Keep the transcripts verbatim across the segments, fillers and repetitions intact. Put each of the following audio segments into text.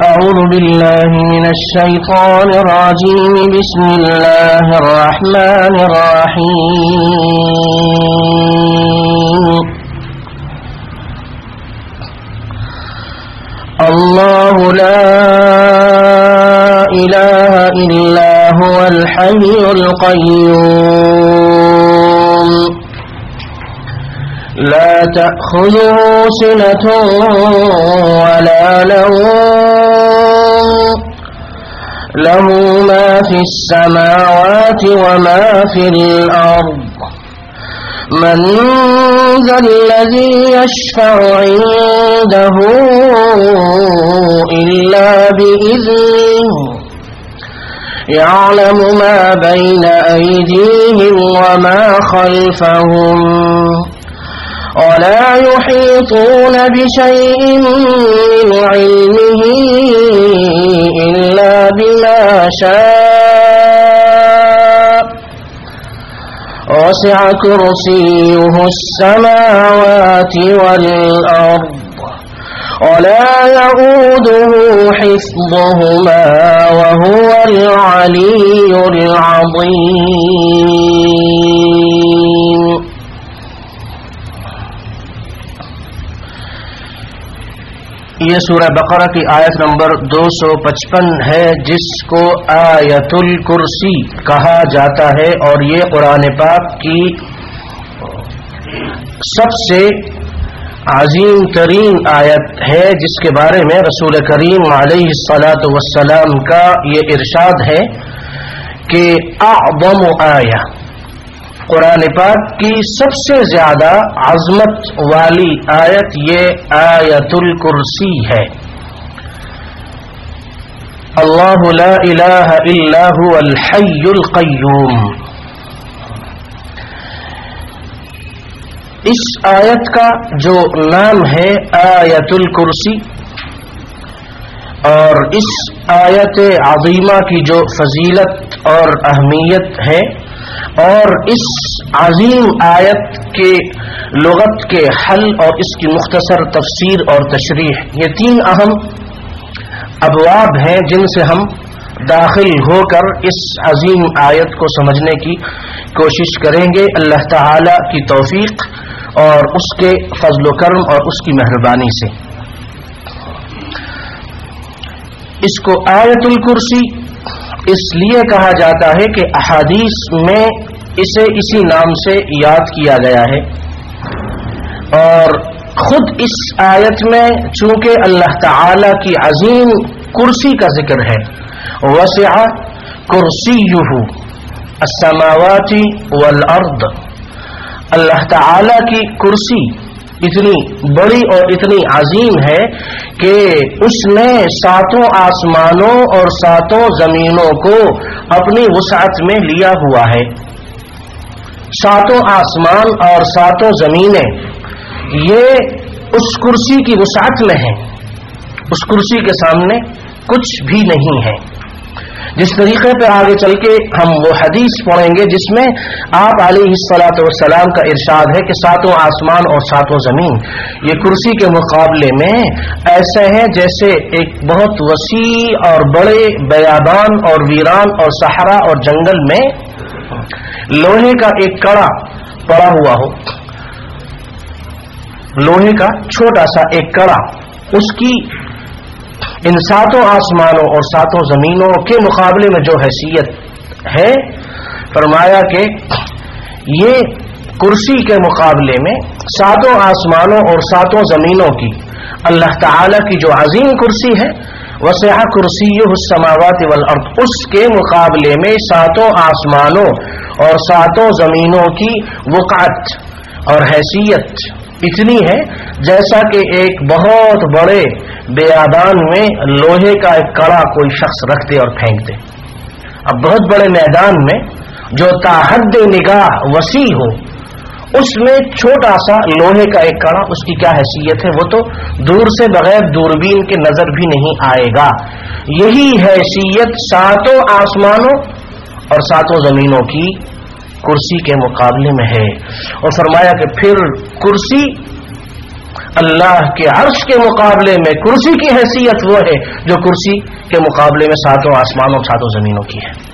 أعوذ بالله من الشيطان الرجيم بسم الله الرحمن الرحيم الله لا إله إلا هو الحي القيوم لا تأخذه سنة ولا نوم له ما في السماوات وما في الأرض من ذا الذي يشفع عنده إلا بإذنه يعلم ما بين أيديهم وما خلفهم ولا يحيطون بشيء من علمه إلا بما شاء وسع كرسيه السماوات والأرض ولا يؤوده حفظهما وهو العلي العظيم. یہ سورہ بقرہ کی آیت نمبر دو سو پچپن ہے جس کو آیت الکرسی کہا جاتا ہے، اور یہ قرآن پاک کی سب سے عظیم ترین آیت ہے، جس کے بارے میں رسول کریم علیہ الصلاۃ والسلام کا یہ ارشاد ہے کہ اعظم آیہ، قرآن پاک کی سب سے زیادہ عظمت والی آیت یہ آیت الکرسی ہے. اللہ لا الہ الا هو الحی القیوم. اس آیت کا جو نام ہے آیت الکرسی، اور اس آیت عظیمہ کی جو فضیلت اور اہمیت ہے، اور اس عظیم آیت کے لغت کے حل اور اس کی مختصر تفسیر اور تشریح، یہ تین اہم ابواب ہیں جن سے ہم داخل ہو کر اس عظیم آیت کو سمجھنے کی کوشش کریں گے اللہ تعالی کی توفیق اور اس کے فضل و کرم اور اس کی مہربانی سے. اس کو آیت الکرسی اس لیے کہا جاتا ہے کہ احادیث میں اسے اسی نام سے یاد کیا گیا ہے، اور خود اس آیت میں چونکہ اللہ تعالی کی عظیم کرسی کا ذکر ہے، وسع کرسیہ السماوات والارض، اللہ تعالی کی کرسی اتنی بڑی اور اتنی عظیم ہے کہ اس نے ساتوں آسمانوں اور ساتوں زمینوں کو اپنی وسعت میں لیا ہوا ہے. ساتوں آسمان اور ساتوں زمینیں یہ اس کرسی کی وسعت میں ہیں، اس کرسی کے سامنے کچھ بھی نہیں ہے. جس طریقے پہ آگے چل کے ہم وہ حدیث پڑھیں گے جس میں آپ علیہ الصلاۃ والسلام کا ارشاد ہے کہ ساتوں آسمان اور ساتوں زمین یہ کرسی کے مقابلے میں ایسے ہیں جیسے ایک بہت وسیع اور بڑے بیابان اور ویران اور صحرا اور جنگل میں لوہے کا ایک کڑا پڑا ہوا ہو، لوہے کا چھوٹا سا ایک کڑا، اس کی ان ساتوں آسمانوں اور ساتوں زمینوں کے مقابلے میں جو حیثیت ہے، فرمایا کہ یہ کرسی کے مقابلے میں ساتوں آسمانوں اور ساتوں زمینوں کی اللہ تعالی کی جو عظیم کرسی ہے، وسع کرسیہ السماوات والارض، اس کے مقابلے میں ساتوں آسمانوں اور ساتوں زمینوں کی وقعت اور حیثیت اتنی ہے جیسا کہ ایک بہت بڑے بیابان میں لوہے کا ایک کڑا کوئی شخص رکھ دے اور پھینک دے. اب بہت بڑے میدان میں جو تا حد نگاہ وسیع ہو، اس میں چھوٹا سا لوہے کا ایک کڑا، اس کی کیا حیثیت ہے، وہ تو دور سے بغیر دوربین کے نظر بھی نہیں آئے گا. یہی حیثیت ساتوں آسمانوں اور ساتوں زمینوں کی کرسی کے مقابلے میں ہے. اور فرمایا کہ پھر کرسی اللہ کے عرش کے مقابلے میں کرسی کی حیثیت وہ ہے جو کرسی کے مقابلے میں ساتوں آسمانوں ساتوں زمینوں کی ہے۔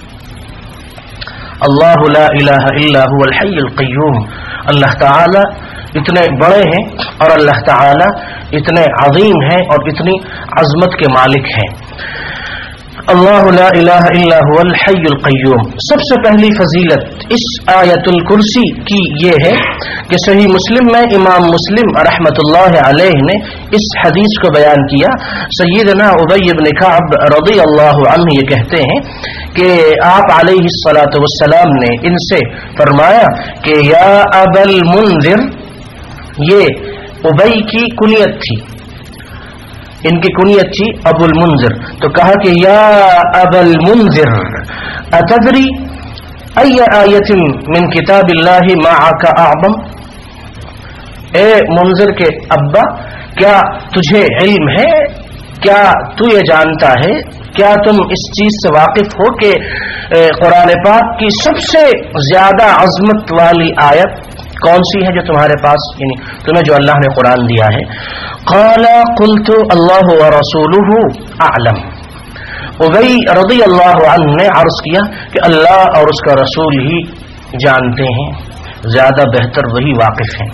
اللہ لا الہ الا هو الحی القیوم، اللہ تعالی اتنے بڑے ہیں اور اللہ تعالی اتنے عظیم ہیں اور اتنی عظمت کے مالک ہیں۔ اللہ لا الہ الا هو الحی القیوم۔ سب سے پہلی فضیلت اس آیت الکرسی کی یہ ہے کہ صحیح مسلم میں امام مسلم رحمۃ اللہ علیہ نے اس حدیث کو بیان کیا۔ سیدنا ابی بن کعب رضی اللہ عنہ یہ کہتے ہیں کہ آپ علیہ الصلاۃ والسلام نے ان سے فرمایا کہ یا ابا المنذر، یہ ابی کی کنیت تھی، ان کی کنیت تھی ابو المنذر، تو کہا کہ یا ابا المنذر اتدری ای آیت من کتاب اللہ معک اعظم، اے منذر کے ابا کیا تجھے علم ہے، کیا تو یہ جانتا ہے، کیا تم اس چیز سے واقف ہو کہ قرآن پاک کی سب سے زیادہ عظمت والی آیت کون سی ہے جو تمہارے پاس، یعنی تمہیں جو اللہ نے قرآن دیا ہے؟ قال قلت اللہ ورسولہ اعلم، ابی رضی اللہ عنہ نے عرض کیا کہ اللہ اور اس کا رسول ہی جانتے ہیں، زیادہ بہتر وہی واقف ہیں۔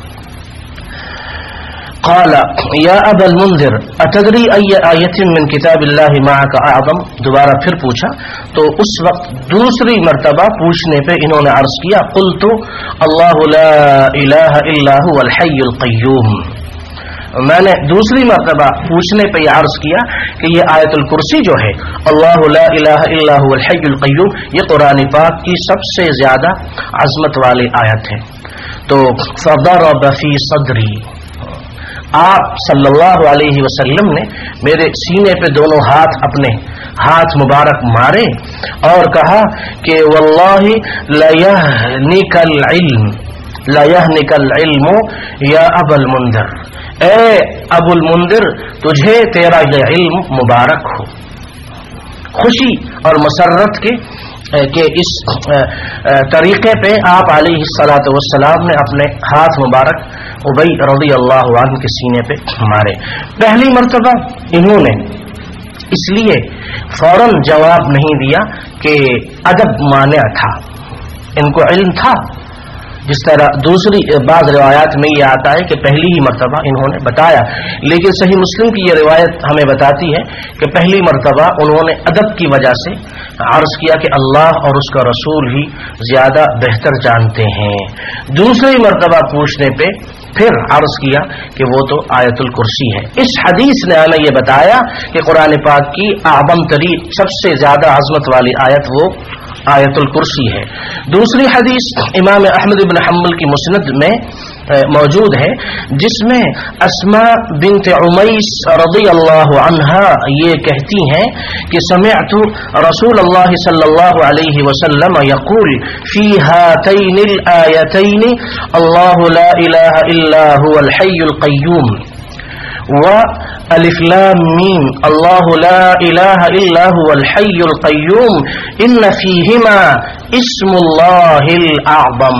قال یا ابا المنذر اتدری ای آیت من کتاب اللہ معک اعظم، دوبارہ پھر پوچھا، تو اس وقت دوسری مرتبہ پوچھنے پہ انہوں نے عرض کیا قلت اللہ لا الہ الا هو الحی القیوم، میں نے دوسری مرتبہ پوچھنے پہ یہ عرض کیا کہ یہ آیت الکرسی جو ہے اللہ لا الہ الا هو الحی القیوم، یہ قرآن پاک کی سب سے زیادہ عظمت والی آیت ہے۔ تو فضرب فی صدری، آپ صلی اللہ علیہ وسلم نے میرے سینے پہ دونوں ہاتھ اپنے ہاتھ مبارک مارے اور کہا کہ واللہ لیہنک العلم لیہنک العلم یا ابا المنذر، اے ابو المنذر تجھے تیرا یہ علم مبارک ہو۔ خوشی اور مسرت کے کہ اس طریقے پہ آپ علیہ الصلاۃ والسلام نے اپنے ہاتھ مبارک ابی رضی اللہ عنہ کے سینے پہ مارے۔ پہلی مرتبہ انہوں نے اس لیے فوراً جواب نہیں دیا کہ ادب مانع تھا، ان کو علم تھا، جس طرح دوسری بعض روایات میں یہ آتا ہے کہ پہلی ہی مرتبہ انہوں نے بتایا، لیکن صحیح مسلم کی یہ روایت ہمیں بتاتی ہے کہ پہلی مرتبہ انہوں نے ادب کی وجہ سے عرض کیا کہ اللہ اور اس کا رسول ہی زیادہ بہتر جانتے ہیں۔ دوسری مرتبہ پوچھنے پہ پھر عرض کیا کہ وہ تو آیت الکرسی ہے۔ اس حدیث نے ہمیں یہ بتایا کہ قرآن پاک کی اعظم ترین سب سے زیادہ عظمت والی آیت وہ آیت الکرسی ہے۔ دوسری حدیث امام احمد بن حنبل کی مسند میں موجود ہے، جس میں اسماء بنت عمیس رضی اللہ عنہا یہ کہتی ہیں کہ سمعت رسول اللہ صلی اللہ علیہ وسلم یقول فی ہاتین الآیتین اللہ لا الہ الا هو الحی القیوم و الف لام میم اللہ لا الہ الا هو الحی القیوم ان فیہما اسم اللہ الاعظم،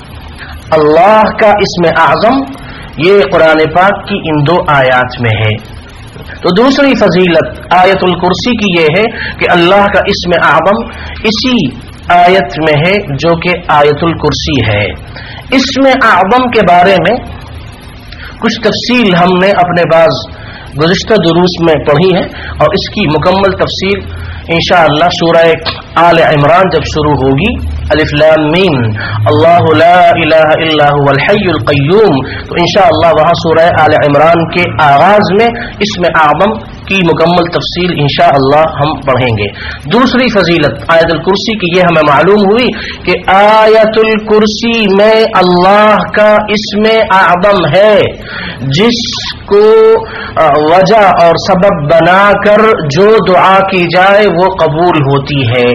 اللہ کا اسم اعظم یہ قرآن پاک کی ان دو آیات میں ہے۔ تو دوسری فضیلت آیت الکرسی کی یہ ہے کہ اللہ کا اسم اعظم اسی آیت میں ہے جو کہ آیت الکرسی ہے۔ اسم اعظم کے بارے میں کچھ تفصیل ہم نے اپنے بعض گزشتہ دروس میں پڑھی ہے، اور اس کی مکمل تفصیل انشاءاللہ سورہ آل عمران جب شروع ہوگی، الف لام میم اللہ لا الہ الا هو الحی القیوم، تو انشاءاللہ وہاں سورہ آل عمران کے آغاز میں اسم اعظم کی مکمل تفصیل انشاءاللہ ہم پڑھیں گے۔ دوسری فضیلت آیت الکرسی کی یہ ہمیں معلوم ہوئی کہ آیت الکرسی میں اللہ کا اسم اعظم ہے، جس کو وجہ اور سبب بنا کر جو دعا کی جائے وہ قبول ہوتی ہے۔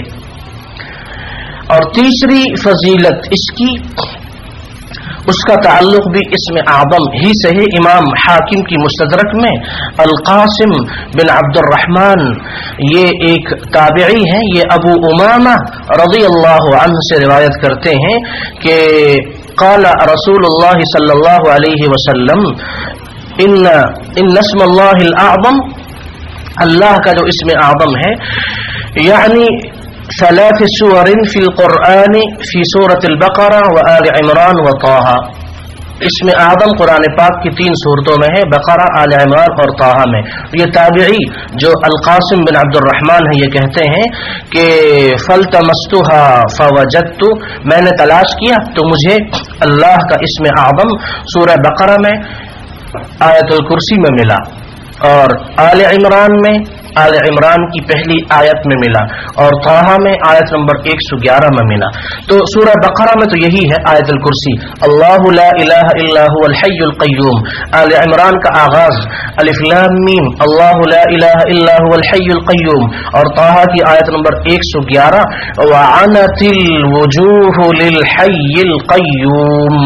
اور تیسری فضیلت اس کی اس کا تعلق بھی اسم اعظم ہی سے ہے۔ امام حاکم کی مستدرک میں القاسم بن عبد الرحمن یہ ایک تابعی ہیں، یہ ابو امامہ رضی اللہ عنہ سے روایت کرتے ہیں کہ قال رسول اللہ صلی اللہ علیہ وسلم ان ان اسم اللہ الاعظم، اللہ کا جو اسم اعظم ہے، یعنی ثلاث سور فی القرآن فی سورۃ البقرہ وآل عمران وطٰہٰ، اسم اعظم قرآن پاک کی تین صورتوں میں ہے، بقرہ، آل عمران اور طٰہٰ میں۔ یہ تابعی جو القاسم بن عبد الرحمن ہے یہ کہتے ہیں کہ فَالْتَمَسْتُهَا فَوَجَدْتُ، میں نے تلاش کیا تو مجھے اللہ کا اسم اعظم سورہ بقرہ میں، آیت الکرسی میں ملا، اور آل عمران میں، آل عمران کی پہلی آیت میں ملا، اور طٰہٰ میں آیت نمبر ایک سو گیارہ میں ملا۔ تو سورہ بقرہ میں تو یہی ہے آیت الکرسی، اللہ لا الہ الا هو الحی القیوم۔ آل عمران کا آغاز الف لام میم، اللہ لا الہ الا هو الحی القیوم، اور طٰہٰ کی آیت نمبر ایک سو گیارہ، وعنت الوجوہ للحی القیوم۔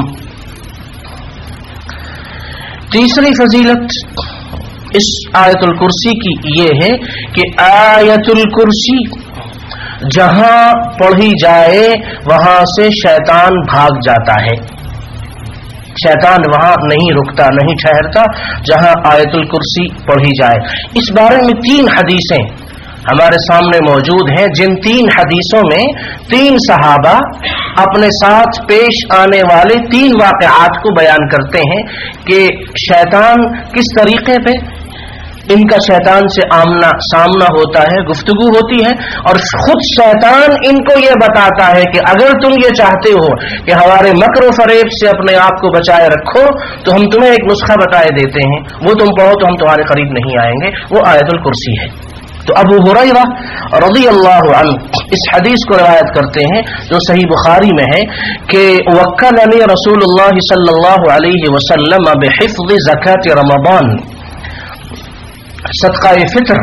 تیسری فضیلت اس آیت الکرسی کی یہ ہے کہ آیت الکرسی جہاں پڑھی جائے وہاں سے شیطان بھاگ جاتا ہے، شیطان وہاں نہیں رکتا، نہیں ٹھہرتا جہاں آیت الکرسی پڑھی جائے۔ اس بارے میں تین حدیثیں ہمارے سامنے موجود ہیں، جن تین حدیثوں میں تین صحابہ اپنے ساتھ پیش آنے والے تین واقعات کو بیان کرتے ہیں کہ شیطان کس طریقے پہ ان کا شیطان سے آمنا سامنا ہوتا ہے، گفتگو ہوتی ہے، اور خود شیطان ان کو یہ بتاتا ہے کہ اگر تم یہ چاہتے ہو کہ ہمارے مکر و فریب سے اپنے آپ کو بچائے رکھو تو ہم تمہیں ایک نسخہ بتائے دیتے ہیں، وہ تم پڑھو تو ہم تمہارے قریب نہیں آئیں گے، وہ آیت الکرسی ہے۔ تو ابو ہریرہ رضی اللہ عنہ اس حدیث کو روایت کرتے ہیں جو صحیح بخاری میں ہے کہ وکلنی رسول اللہ صلی اللہ علیہ وسلم بحفظ زکوٰۃ رمضان، صدقہ فطر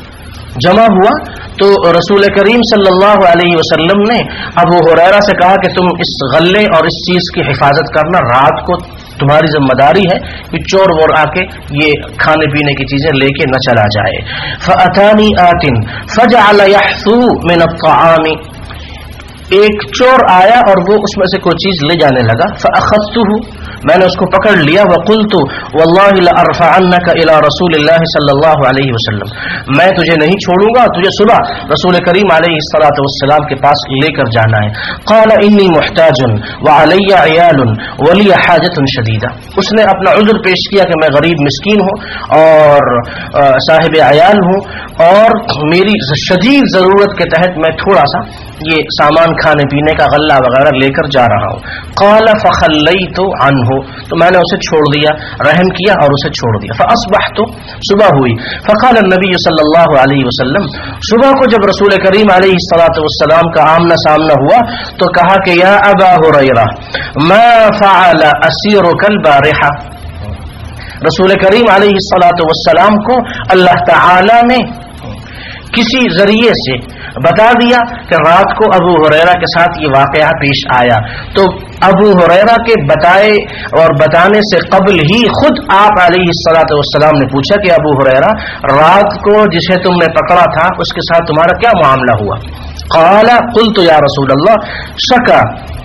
جمع ہوا تو رسول کریم صلی اللہ علیہ وسلم نے ابو ہریرہ سے کہا کہ تم اس غلے اور اس چیز کی حفاظت کرنا، رات کو تمہاری ذمہ داری ہے کہ چور وور آ کے یہ کھانے پینے کی چیزیں لے کے نہ چلا جائے۔ فَأَتَانِي آتٍ فَجَعَلَ يَحْثُو مِنَ الطَّعَامِ، ایک چور آیا اور وہ اس میں سے کوئی چیز لے جانے لگا، فَأَخَذْتُهُ، میں نے اس کو پکڑ لیا، وَقُلْتُ وَاللَّهِ لَأَرْفَعَنَّكَ إِلَى رَسُولِ اللَّهِ صلی اللہ علیہ وسلم، میں تجھے نہیں چھوڑوں گا، تجھے صبح رسول کریم علیہ الصلاۃ والسلام کے پاس لے کر جانا ہے۔ قال انی محتاج وعلی عیال ولی حاجت شدیدہ، اس نے اپنا عذر پیش کیا کہ میں غریب مسکین ہوں اور صاحب عیال ہوں اور میری شدید ضرورت کے تحت میں تھوڑا سا یہ سامان کھانے پینے کا غلہ وغیرہ لے کر جا رہا ہوں۔ قال فخلیت عنہ، تو میں نے اسے چھوڑ دیا، رحم کیا اور اسے چھوڑ دیا۔ فاصبحت، صبح ہوئی، فقال النبی صلی اللہ علیہ وسلم، صبح کو جب رسول کریم علیہ الصلاۃ والسلام کا آمنا سامنا ہوا تو کہا کہ یا ابا ہریرہ ما فعل اسیرک البارحہ، رسول کریم علیہ الصلاۃ والسلام کو اللہ تعالی نے کسی ذریعے سے بتا دیا کہ رات کو ابو ہریرہ کے ساتھ یہ واقعہ پیش آیا، تو ابو ہریرہ کے بتائے اور بتانے سے قبل ہی خود آپ علیہ الصلاۃ والسلام نے پوچھا کہ ابو ہریرہ رات کو جسے تم نے پکڑا تھا اس کے ساتھ تمہارا کیا معاملہ ہوا؟ قال قلت یا رسول اللہ شکا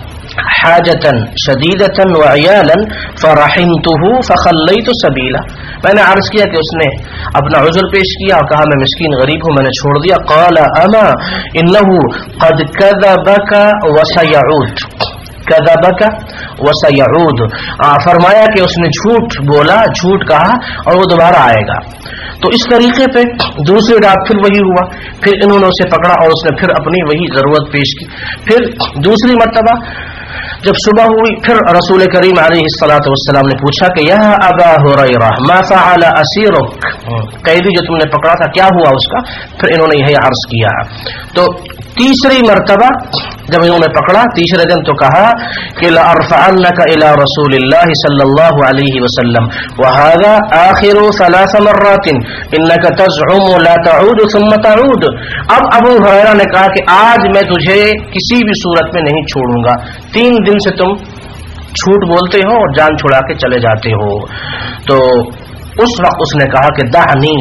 حاجتا شدیدتا وعیالا فرحمته فخلیت سبیلا، میں نے عرض کیا کہ اس نے اپنا عذر پیش کیا اور کہا میں مسکین غریب ہوں، میں نے چھوڑ دیا۔ قال اما انه قد كذبك وسيعود، كذبك وسيعود، فرمایا کہ اس نے جھوٹ بولا، جھوٹ کہا اور وہ دوبارہ آئے گا۔ تو اس طریقے پہ دوسری رات پھر وہی ہوا، پھر انہوں نے اسے پکڑا اور اس نے پھر اپنی وہی ضرورت پیش کی۔ پھر دوسری مرتبہ جب صبح ہوئی پھر رسول کریم علیہ الصلاۃ والسلام نے پوچھا کہ یا ابا ہریرہ ما فعل اسیرک، قیدی جو تم نے پکڑا تھا کیا ہوا اس کا؟ پھر انہوں نے یہی عرض کیا۔ تو تیسری مرتبہ جب انہوں نے پکڑا تیسرے دن تو کہا کہ لأرفعنک الى رسول اللہ صلی اللہ علیہ وسلم وهذا آخر ثلاث مرات انک تزعم لا تعود ثم تعود، اب ابو ہریرہ نے کہا کہ آج میں تجھے کسی بھی صورت میں نہیں چھوڑوں گا، تین دن سے تم جھوٹ بولتے ہو اور جان چھڑا کے چلے جاتے ہو۔ تو اس وقت اس نے کہا کہ دعنی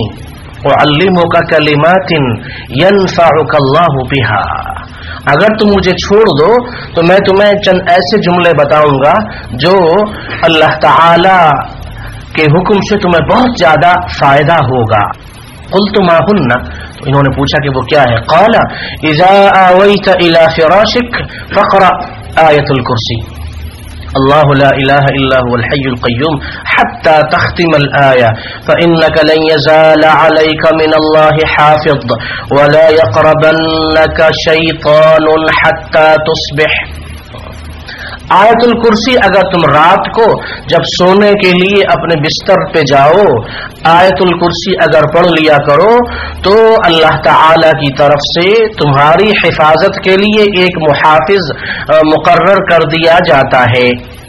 اعلمک کلمات ینفعک اللہ بها، اگر تم مجھے چھوڑ دو تو میں تمہیں چند ایسے جملے بتاؤں گا جو اللہ تعالی کہ حکم سے تمہیں بہت زیادہ فائدہ ہوگا. قلت ما هن، تو انہوں نے پوچھا کہ وہ کیا ہے. قال اذا آویت الى فراشک فقرأ آیت الکرسی، اللہ لا الہ الا هو الحی القیوم حتی تختم الآیہ فإنک لن یزال علیک من اللہ حافظ ولا یقربنک شیطان حتی تصبح. آیت الکرسی اگر تم رات کو جب سونے کے لیے اپنے بستر پہ جاؤ، آیت الکرسی اگر پڑھ لیا کرو تو اللہ تعالی کی طرف سے تمہاری حفاظت کے لیے ایک محافظ مقرر کر دیا جاتا ہے.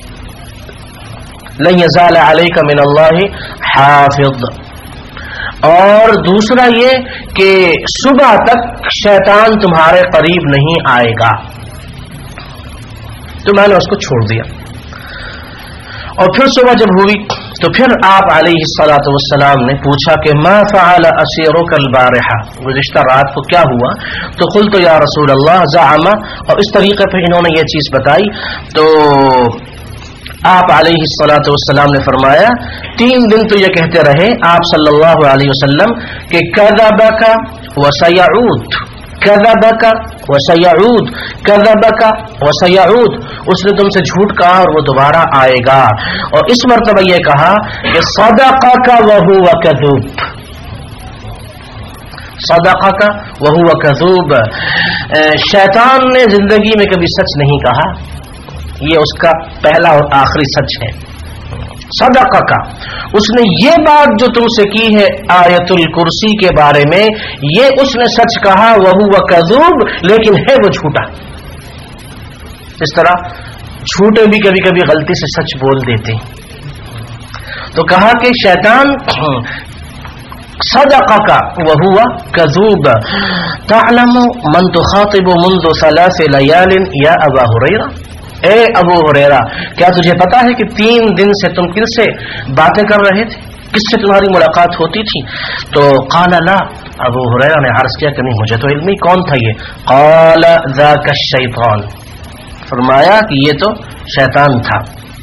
لن یزال علیک من اللہ حافظ. اور دوسرا یہ کہ صبح تک شیطان تمہارے قریب نہیں آئے گا. تو میں نے اس کو چھوڑ دیا. اور پھر صبح جب ہوئی تو پھر آپ علیہ الصلوۃ والسلام نے پوچھا کہ ما فعل اسیرک البارحہ، گزشتہ رات کو کیا ہوا؟ تو قلت یا رسول اللہ زعم، اور اس طریقے پہ انہوں نے یہ چیز بتائی. تو آپ علیہ الصلوۃ والسلام نے فرمایا تین دن تو یہ کہتے رہے آپ صلی اللہ علیہ وسلم کہ کذبک وسیعود، کذبک وسیعود، کذبک وسیعود، اس نے تم سے جھوٹ کہا اور وہ دوبارہ آئے گا. اور اس مرتبہ یہ کہا کہ صدقک وہو کذوب، صدقک وہو کذوب. شیطان نے زندگی میں کبھی سچ نہیں کہا، یہ اس کا پہلا اور آخری سچ ہے. صدقہ کا، اس نے یہ بات جو تم سے کی ہے آیت الکرسی کے بارے میں، یہ اس نے سچ کہا، وہو کذوب، لیکن ہے وہ جھوٹا. اس طرح جھوٹے بھی کبھی کبھی غلطی سے سچ بول دیتے. تو کہا کہ شیطان صدقہ کا وہو کذوب. تعلم من تخاطب منذ ثلاث لیال یا ابا ہریرہ، اے ابو ہریرہ کیا تجھے پتا ہے کہ تین دن سے تم کن سے باتیں کر رہے تھے، کس سے تمہاری ملاقات ہوتی تھی؟ تو قال لا، ابو ہریرہ نے عرض کیا کہ نہیں مجھے تو علم نہیں. کون تھا یہ؟ قال ذاک الشیطان، فرمایا کہ یہ تو شیطان تھا.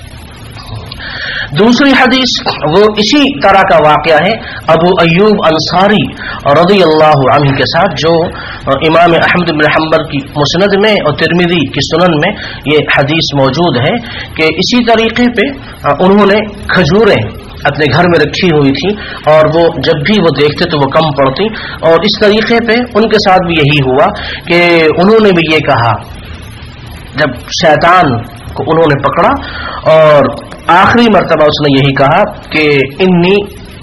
دوسری حدیث وہ اسی طرح کا واقعہ ہے ابو ایوب انصاری رضی اللہ عنہ کے ساتھ، جو امام احمد بن حنبل کی مسند میں اور ترمذی کی سنن میں یہ حدیث موجود ہے کہ اسی طریقے پہ انہوں نے کھجوریں اپنے گھر میں رکھی ہوئی تھی اور وہ جب بھی وہ دیکھتے تو وہ کم پڑتی. اور اس طریقے پہ ان کے ساتھ بھی یہی ہوا کہ انہوں نے بھی یہ کہا جب شیطان کو انہوں نے پکڑا، اور آخری مرتبہ اس نے یہی کہا کہ انی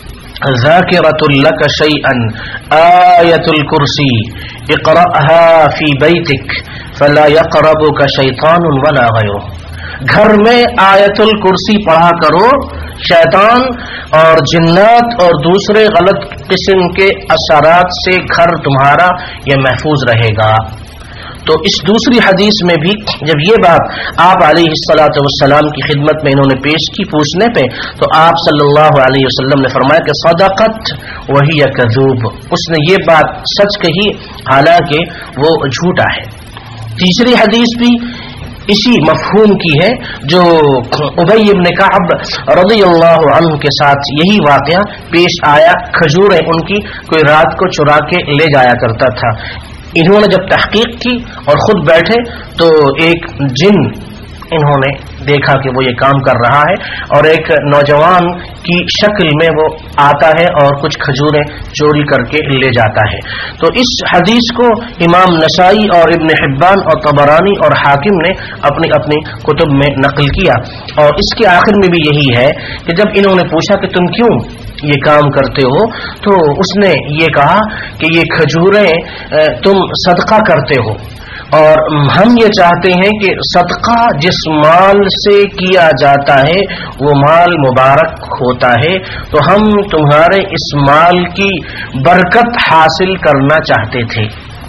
ذاکرۃ لک شیئا آیۃ الکرسی اقرأها فی بیتک فلا یقربک شیطان ولا غیرہ. گھر میں آیت الکرسی پڑھا کرو، شیطان اور جنات اور دوسرے غلط قسم کے اثرات سے گھر تمہارا یہ محفوظ رہے گا. تو اس دوسری حدیث میں بھی جب یہ بات آپ علیہ الصلوۃ والسلام کی خدمت میں انہوں نے پیش کی پوچھنے پہ، تو آپ صلی اللہ علیہ وسلم نے فرمایا کہ صدقت وہی کذوب، اس نے یہ بات سچ کہی حالانکہ وہ جھوٹا ہے. تیسری حدیث بھی اسی مفہوم کی ہے جو ابی بن کعب رضی اللہ عنہ کے ساتھ یہی واقعہ پیش آیا. کھجوریں ان کی کوئی رات کو چرا کے لے جایا کرتا تھا. انہوں نے جب تحقیق کی اور خود بیٹھے تو ایک جن انہوں نے دیکھا کہ وہ یہ کام کر رہا ہے اور ایک نوجوان کی شکل میں وہ آتا ہے اور کچھ کھجوریں چوری کر کے لے جاتا ہے. تو اس حدیث کو امام نسائی اور ابن حبان اور طبرانی اور حاکم نے اپنی اپنی کتب میں نقل کیا. اور اس کے آخر میں بھی یہی ہے کہ جب انہوں نے پوچھا کہ تم کیوں یہ کام کرتے ہو، تو اس نے یہ کہا کہ یہ کھجوریں تم صدقہ کرتے ہو اور ہم یہ چاہتے ہیں کہ صدقہ جس مال سے کیا جاتا ہے وہ مال مبارک ہوتا ہے، تو ہم تمہارے اس مال کی برکت حاصل کرنا چاہتے تھے.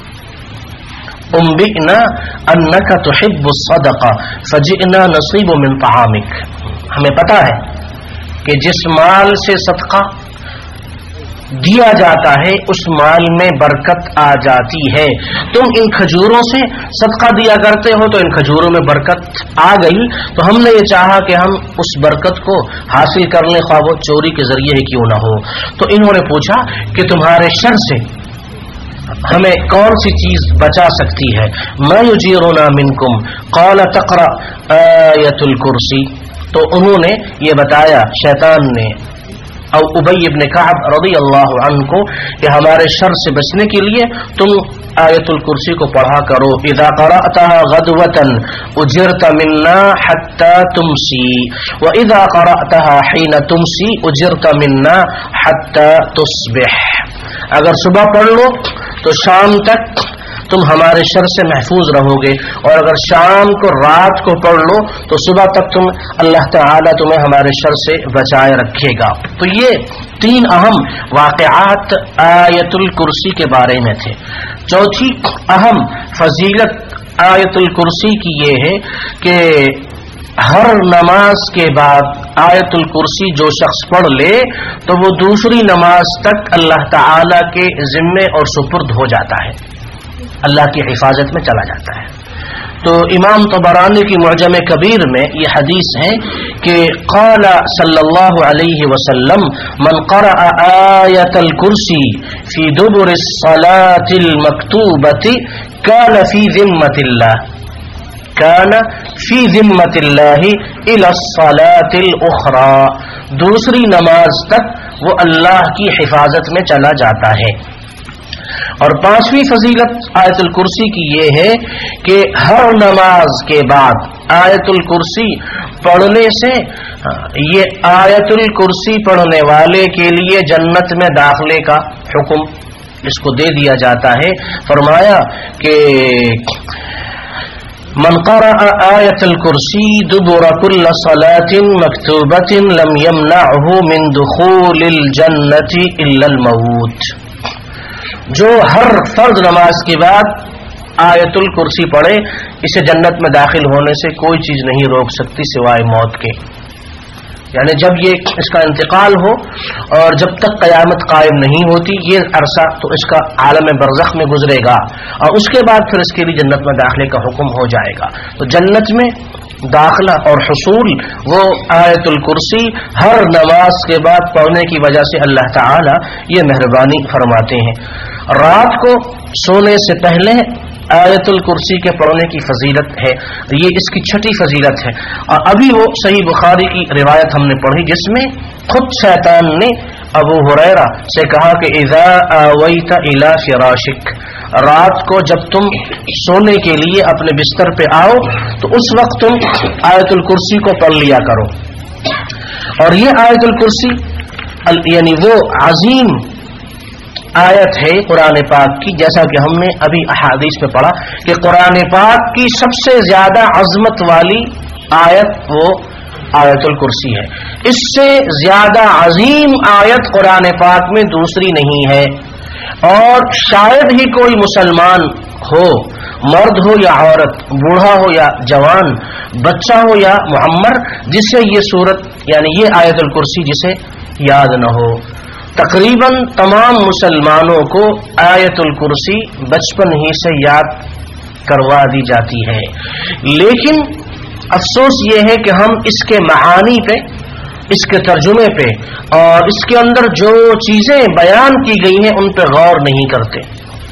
انبئنا انک تحب الصدقہ فجئنا نصیب من طعامک، ہمیں پتا ہے کہ جس مال سے صدقہ دیا جاتا ہے اس مال میں برکت آ جاتی ہے. تم ان کھجوروں سے صدقہ دیا کرتے ہو تو ان کھجوروں میں برکت آ گئی، تو ہم نے یہ چاہا کہ ہم اس برکت کو حاصل کر لیں، خواہ وہ چوری کے ذریعے ہی کیوں نہ ہو. تو انہوں نے پوچھا کہ تمہارے شر سے ہمیں کون سی چیز بچا سکتی ہے؟ ما یجیرنا منکم قال تقرأ آیت الکرسی. تو انہوں نے یہ بتایا، شیطان نے او ابی ابن کعب رضی اللہ عنہ کو، کہ ہمارے شر سے بچنے کے لیے تم آیت الکرسی کو پڑھا کرو. اذا قرأتها غدوة اجرت منا حتى تمسی واذا قرأتها حين تمسی اجرت منا حتى تصبح. اگر صبح پڑھ لو تو شام تک تم ہمارے شر سے محفوظ رہو گے، اور اگر شام کو رات کو پڑھ لو تو صبح تک تم اللہ تعالیٰ تمہیں ہمارے شر سے بچائے رکھے گا. تو یہ تین اہم واقعات آیت الکرسی کے بارے میں تھے. چوتھی اہم فضیلت آیت الکرسی کی یہ ہے کہ ہر نماز کے بعد آیت الکرسی جو شخص پڑھ لے تو وہ دوسری نماز تک اللہ تعالی کے ذمے اور سپرد ہو جاتا ہے، اللہ کی حفاظت میں چلا جاتا ہے. تو امام طبرانی کی معجم کبیر میں یہ حدیث ہے کہ قال صلی اللہ علیہ وسلم من قرأ آیت الکرسی فی دبر الصلاة المکتوبة کان فی ذمۃ اللہ کان فی ذمۃ اللہ الی الصلاة الاخری. دوسری نماز تک وہ اللہ کی حفاظت میں چلا جاتا ہے. اور پانچویں فضیلت آیت الکرسی کی یہ ہے کہ ہر نماز کے بعد آیت الکرسی پڑھنے سے یہ آیت الکرسی پڑھنے والے کے لیے جنت میں داخلے کا حکم اس کو دے دیا جاتا ہے. فرمایا کہ من قرأ آیت الکرسی دبر کل صلاة مکتوبة لم یمنعه من دخول الجنة الا الموت. جو ہر فرض نماز کے بعد آیت الکرسی پڑھے اسے جنت میں داخل ہونے سے کوئی چیز نہیں روک سکتی سوائے موت کے. یعنی جب یہ اس کا انتقال ہو اور جب تک قیامت قائم نہیں ہوتی یہ عرصہ تو اس کا عالم برزخ میں گزرے گا، اور اس کے بعد پھر اس کے لیے جنت میں داخلے کا حکم ہو جائے گا. تو جنت میں داخلہ اور حصول وہ آیت الکرسی ہر نماز کے بعد پڑھنے کی وجہ سے اللہ تعالی یہ مہربانی فرماتے ہیں. رات کو سونے سے پہلے آیت الکرسی کے پڑھنے کی فضیلت ہے، یہ اس کی چھٹی فضیلت ہے. اور ابھی وہ صحیح بخاری کی روایت ہم نے پڑھی جس میں خود شیطان نے ابو ہریرہ سے کہا کہ اذا آویت الی فراشک، رات کو جب تم سونے کے لیے اپنے بستر پہ آؤ تو اس وقت تم آیت الکرسی کو پڑھ لیا کرو. اور یہ آیت الکرسی یعنی وہ عظیم آیت ہے قرآن پاک کی، جیسا کہ ہم نے ابھی احادیث میں پڑھا کہ قرآن پاک کی سب سے زیادہ عظمت والی آیت وہ آیت الکرسی ہے. اس سے زیادہ عظیم آیت قرآن پاک میں دوسری نہیں ہے، اور شاید ہی کوئی مسلمان ہو، مرد ہو یا عورت، بوڑھا ہو یا جوان، بچہ ہو یا معمر، جسے یہ سورت یعنی یہ آیت الکرسی جسے یاد نہ ہو. تقریباً تمام مسلمانوں کو آیت الکرسی بچپن ہی سے یاد کروا دی جاتی ہے، لیکن افسوس یہ ہے کہ ہم اس کے معانی پہ، اس کے ترجمے پہ اور اس کے اندر جو چیزیں بیان کی گئی ہیں ان پہ غور نہیں کرتے.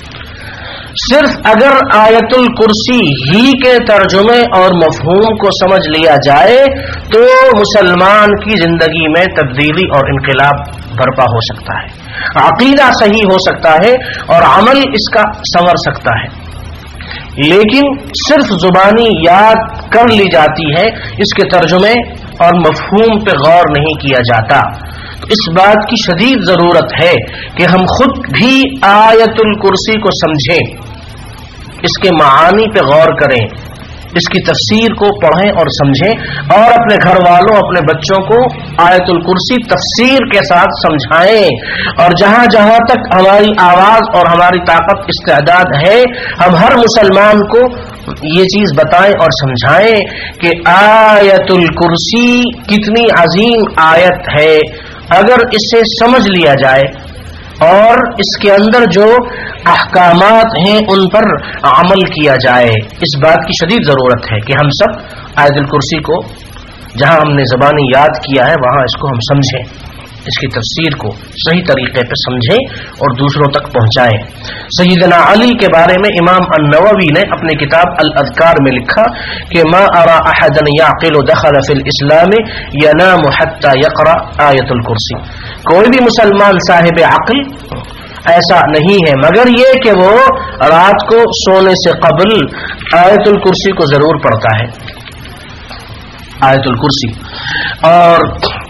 صرف اگر آیت الکرسی ہی کے ترجمے اور مفہوم کو سمجھ لیا جائے تو مسلمان کی زندگی میں تبدیلی اور انقلاب برپا ہو سکتا ہے، عقیدہ صحیح ہو سکتا ہے اور عمل اس کا سنور سکتا ہے. لیکن صرف زبانی یاد کر لی جاتی ہے، اس کے ترجمے اور مفہوم پہ غور نہیں کیا جاتا. اس بات کی شدید ضرورت ہے کہ ہم خود بھی آیت الکرسی کو سمجھیں، اس کے معانی پہ غور کریں، اس کی تفسیر کو پڑھیں اور سمجھیں، اور اپنے گھر والوں اپنے بچوں کو آیت الکرسی تفسیر کے ساتھ سمجھائیں. اور جہاں جہاں تک ہماری آواز اور ہماری طاقت استعداد ہے ہم ہر مسلمان کو یہ چیز بتائیں اور سمجھائیں کہ آیت الکرسی کتنی عظیم آیت ہے. اگر اسے سمجھ لیا جائے اور اس کے اندر جو احکامات ہیں ان پر عمل کیا جائے. اس بات کی شدید ضرورت ہے کہ ہم سب آیت الکرسی کو جہاں ہم نے زبانی یاد کیا ہے وہاں اس کو ہم سمجھیں، اس کی تفسیر کو صحیح طریقے پہ سمجھیں اور دوسروں تک پہنچائیں. سیدنا علی کے بارے میں امام النووی نے اپنے کتاب الاذکار میں لکھا کہ ما ارى احدا يعقل دخل في الاسلام ينام حتى يقرأ آیت الکرسی. کوئی بھی مسلمان صاحب عقل ایسا نہیں ہے مگر یہ کہ وہ رات کو سونے سے قبل آیت الکرسی کو ضرور پڑھتا ہے. آیت الکرسی، اور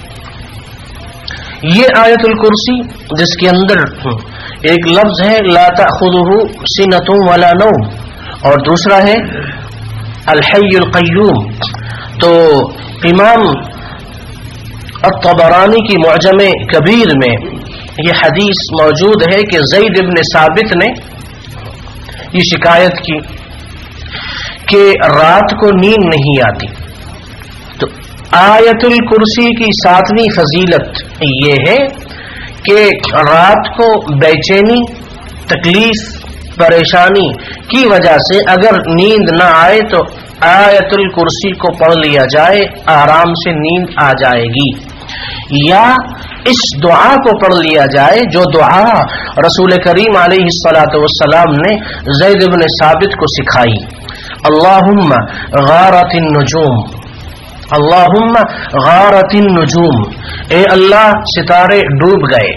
یہ آیت الکرسی جس کے اندر ایک لفظ ہے لا تأخذہ سنۃ ولا نوم اور دوسرا ہے الحی القیوم. تو امام الطبرانی کی معجم کبیر میں یہ حدیث موجود ہے کہ زید بن ثابت نے یہ شکایت کی کہ رات کو نیند نہیں آتی. تو آیت الکرسی کی ساتویں فضیلت یہ ہے کہ رات کو بے چینی، تکلیف، پریشانی کی وجہ سے اگر نیند نہ آئے تو آیت الکرسی کو پڑھ لیا جائے، آرام سے نیند آ جائے گی. یا اس دعا کو پڑھ لیا جائے جو دعا رسول کریم علیہ الصلاۃ والسلام نے زید بن ثابت کو سکھائی. اللہم غارت النجوم، اللہم غارت النجوم، اے اللہ ستارے ڈوب گئے.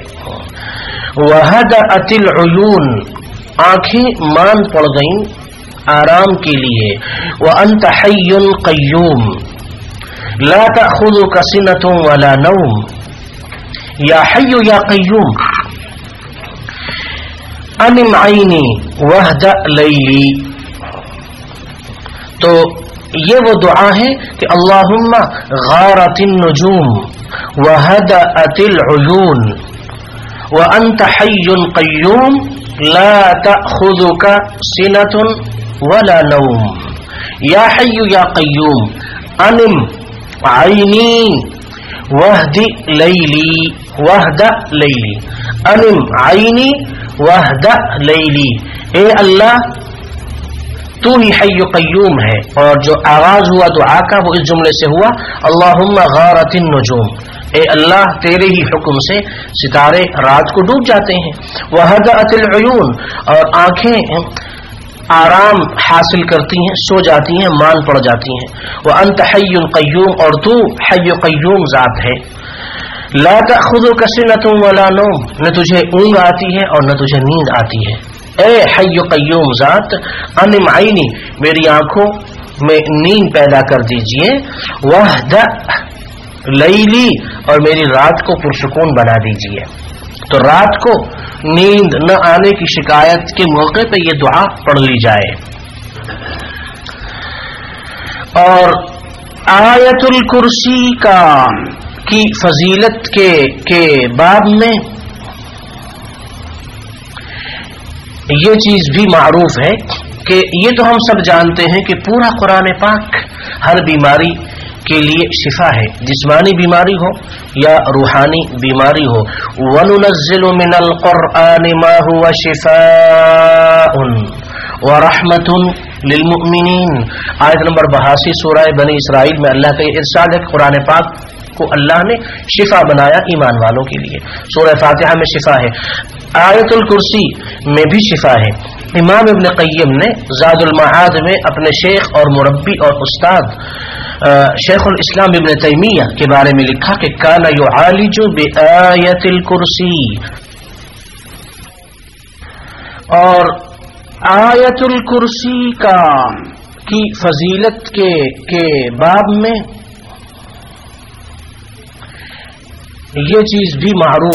وہدأت العیون، آنکھیں مان پڑ گئیں آرام کے لیے. وانت حی قیوم لا تأخذک سنۃ ولا نوم، یا حی یا قیوم انم عینی وہدأ لیلی. تو یہ وہ دعا ہے کہ اللہم غارت النجوم وہدأت العیون وانت حی قیوم لا تأخذک سنۃ ولا نوم، یا حی یا قیوم انم عینی وہد لیلی وہدأ لیلی، انم عینی وہدأ لیلی. اے اللہ تو ہی حی قیوم ہے. اور جو آغاز ہوا دعا کا وہ اس جملے سے ہوا اللہم غارت النجوم، اے اللہ تیرے ہی حکم سے ستارے رات کو ڈوب جاتے ہیں. وہدأت العیون، اور آنکھیں آرام حاصل کرتی ہیں، سو جاتی ہیں، مان پڑ جاتی ہیں. وانت حی قیوم، اور تو حی قیوم ذات ہے. لا تأخذک سنۃ ولا نوم، نہ تجھے اونگ آتی ہے اور نہ تجھے نیند آتی ہے. اے حی قیوم ذات انم عینی، میری آنکھوں میں نیند پیدا کر دیجئے. وہدأ لیلی، اور میری رات کو پرسکون بنا دیجئے. تو رات کو نیند نہ آنے کی شکایت کے موقع پہ یہ دعا پڑھ لی جائے. اور آیت الکرسی کا کی فضیلت کے کے باب میں یہ چیز بھی معروف ہے کہ یہ تو ہم سب جانتے ہیں کہ پورا قرآن پاک ہر بیماری کے لیے شفا ہے، جسمانی بیماری ہو یا روحانی بیماری ہو. وَنُنَزِّلُ مِنَ الْقُرْآنِ مَا هُوَ شِفَاءٌ وَرَحْمَةٌ لِلْمُؤْمِنِينَ. آیت نمبر بہاسی سورہ بنی اسرائیل میں اللہ کا یہ ارشاد ہے کہ قرآن پاک کو اللہ نے شفا بنایا ایمان والوں کے لیے. سورہ فاتحہ میں شفا ہے، آیت الکرسی میں بھی شفا ہے. امام ابن قیم نے زاد المعاد میں اپنے شیخ اور مربی اور استاد شیخ الاسلام ابن تیمیہ کے بارے میں لکھا کہ کان یعالج بآیت الکرسی. اور آیت الکرسی کا کی فضیلت کے کے باب میں یہ چیز بھی معروف